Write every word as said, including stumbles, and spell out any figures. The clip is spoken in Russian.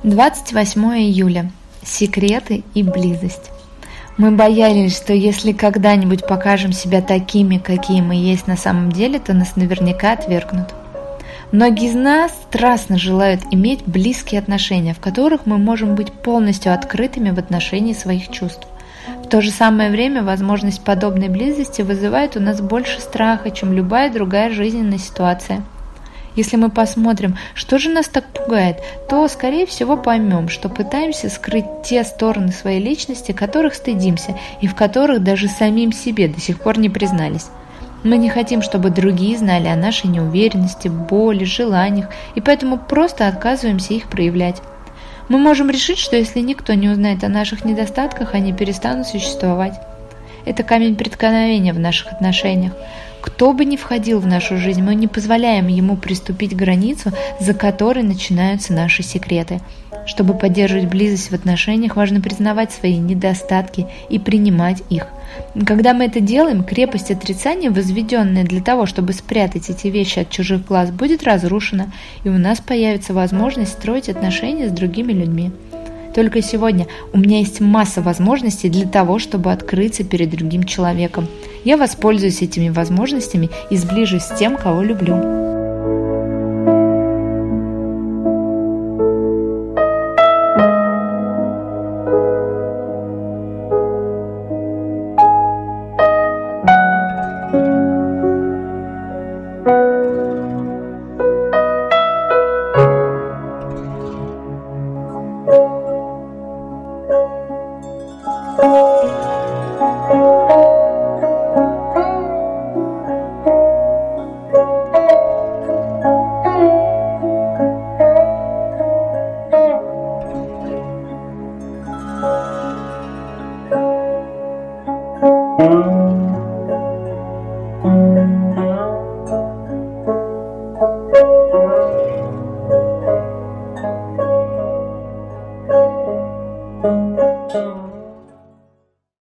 двадцать восьмое июля. Секреты и близость. Мы боялись, что если когда-нибудь покажем себя такими, какие мы есть на самом деле, то нас наверняка отвергнут. Многие из нас страстно желают иметь близкие отношения, в которых мы можем быть полностью открытыми в отношении своих чувств. В то же самое время возможность подобной близости вызывает у нас больше страха, чем любая другая жизненная ситуация. Если мы посмотрим, что же нас так пугает, то, скорее всего, поймем, что пытаемся скрыть те стороны своей личности, которых стыдимся и в которых даже самим себе до сих пор не признались. Мы не хотим, чтобы другие знали о нашей неуверенности, боли, желаниях, и поэтому просто отказываемся их проявлять. Мы можем решить, что если никто не узнает о наших недостатках, они перестанут существовать. Это камень преткновения в наших отношениях. Кто бы ни входил в нашу жизнь, мы не позволяем ему приступить к границу, за которой начинаются наши секреты. Чтобы поддерживать близость в отношениях, важно признавать свои недостатки и принимать их. Когда мы это делаем, крепость отрицания, возведенная для того, чтобы спрятать эти вещи от чужих глаз, будет разрушена, и у нас появится возможность строить отношения с другими людьми. Только сегодня у меня есть масса возможностей для того, чтобы открыться перед другим человеком. Я воспользуюсь этими возможностями и сближусь с тем, кого люблю. Thank you.